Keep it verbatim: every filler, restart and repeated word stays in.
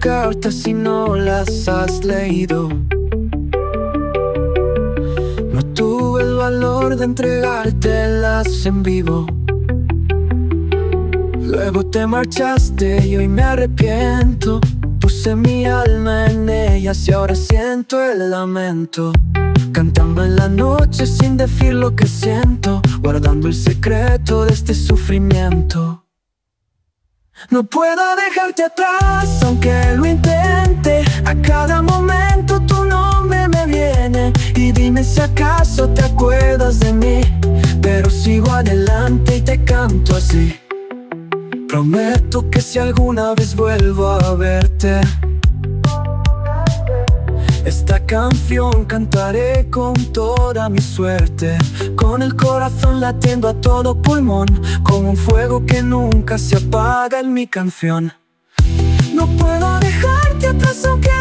cartas si no las has leído. No tuve el valor de entregártelas en vivo. Luego te marchaste y hoy me arrepiento. Puse mi alma en ellas y ahora siento el lamento. Cantando en la noche sin decir lo que siento, guardando el secreto de este sufrimiento. No puedo dejarte atrás aunque lo intente. A cada momento tu nombre me viene. Y dime si acaso te acuerdas de mí. Pero sigo adelante y te canto así. Prometo que si alguna vez vuelvo a verte, esta canción cantaré con toda mi suerte, con el corazón latiendo a todo pulmón, como un fuego que nunca se apaga en mi canción. No puedo dejarte atrás aunque